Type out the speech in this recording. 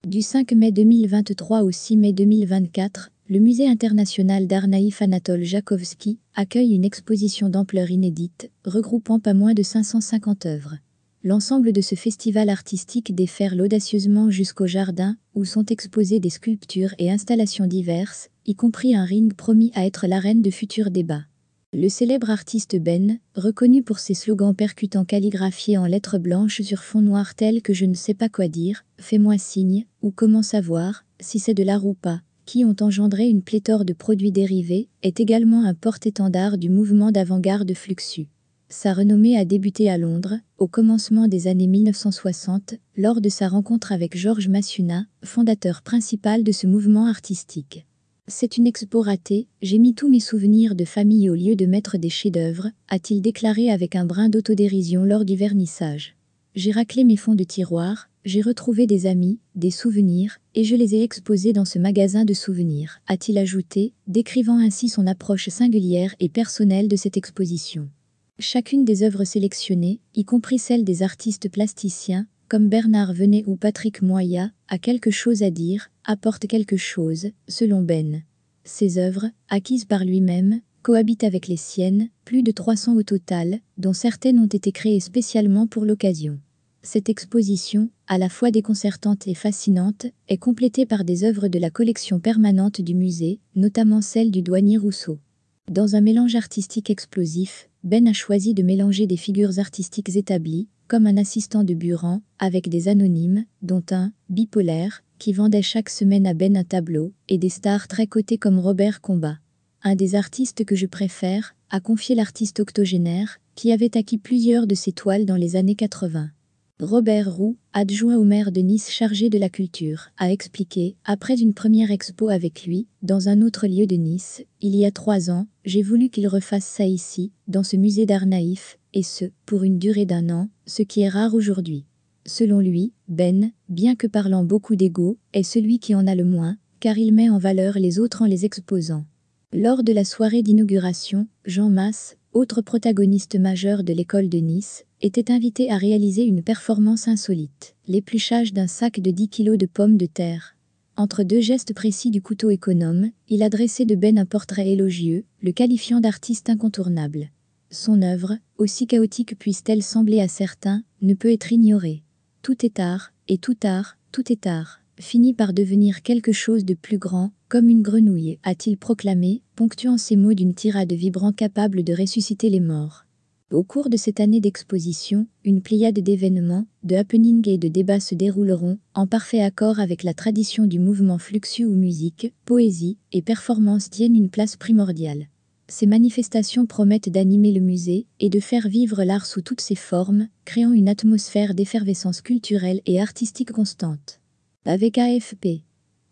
Du 5 mai 2023 au 6 mai 2024, le Musée international d'art naïf Anatole Jakovski accueille une exposition d'ampleur inédite, regroupant pas moins de 550 œuvres. L'ensemble de ce festival artistique déferle audacieusement jusqu'au jardin, où sont exposées des sculptures et installations diverses, y compris un ring promis à être l'arène de futurs débats. Le célèbre artiste Ben, reconnu pour ses slogans percutants calligraphiés en lettres blanches sur fond noir tels que « Je ne sais pas quoi dire »,« Fais-moi signe » ou « Comment savoir si c'est de l'art ou pas », qui ont engendré une pléthore de produits dérivés, est également un porte-étendard du mouvement d'avant-garde Fluxus. Sa renommée a débuté à Londres, au commencement des années 1960, lors de sa rencontre avec Georges Masséna, fondateur principal de ce mouvement artistique. C'est une expo ratée, j'ai mis tous mes souvenirs de famille au lieu de mettre des chefs-d'œuvre, a-t-il déclaré avec un brin d'autodérision lors du vernissage. J'ai raclé mes fonds de tiroir, j'ai retrouvé des amis, des souvenirs, et je les ai exposés dans ce magasin de souvenirs, a-t-il ajouté, décrivant ainsi son approche singulière et personnelle de cette exposition. Chacune des œuvres sélectionnées, y compris celles des artistes plasticiens, comme Bernard Venet ou Patrick Moya, a quelque chose à dire, apporte quelque chose, selon Ben. Ses œuvres, acquises par lui-même, cohabitent avec les siennes, plus de 300 au total, dont certaines ont été créées spécialement pour l'occasion. Cette exposition, à la fois déconcertante et fascinante, est complétée par des œuvres de la collection permanente du musée, notamment celle du douanier Rousseau. Dans un mélange artistique explosif, Ben a choisi de mélanger des figures artistiques établies, comme un assistant de Buran, avec des anonymes, dont un, bipolaire, qui vendait chaque semaine à Ben un tableau, et des stars très cotées comme Robert Combat. Un des artistes que je préfère, a confié l'artiste octogénaire, qui avait acquis plusieurs de ses toiles dans les années 80. Robert Roux, adjoint au maire de Nice chargé de la culture, a expliqué, après une première expo avec lui, dans un autre lieu de Nice, il y a 3 ans, j'ai voulu qu'il refasse ça ici, dans ce musée d'art naïf, et ce, pour une durée d'1 an, ce qui est rare aujourd'hui. Selon lui, Ben, bien que parlant beaucoup d'ego, est celui qui en a le moins, car il met en valeur les autres en les exposant. Lors de la soirée d'inauguration, Jean Masse, autre protagoniste majeur de l'école de Nice, était invité à réaliser une performance insolite, l'épluchage d'un sac de 10 kilos de pommes de terre. Entre 2 gestes précis du couteau économe, il a dressé de Ben un portrait élogieux, le qualifiant d'artiste incontournable. Son œuvre, aussi chaotique puisse-t-elle sembler à certains, ne peut être ignorée. Tout est art, et tout art, tout est art, finit par devenir quelque chose de plus grand, comme une grenouille, a-t-il proclamé, ponctuant ses mots d'une tirade vibrante capable de ressusciter les morts. Au cours de cette année d'exposition, une pléiade d'événements, de happenings et de débats se dérouleront, en parfait accord avec la tradition du mouvement Fluxus où musique, poésie et performance tiennent une place primordiale. Ces manifestations promettent d'animer le musée et de faire vivre l'art sous toutes ses formes, créant une atmosphère d'effervescence culturelle et artistique constante. Avec AFP.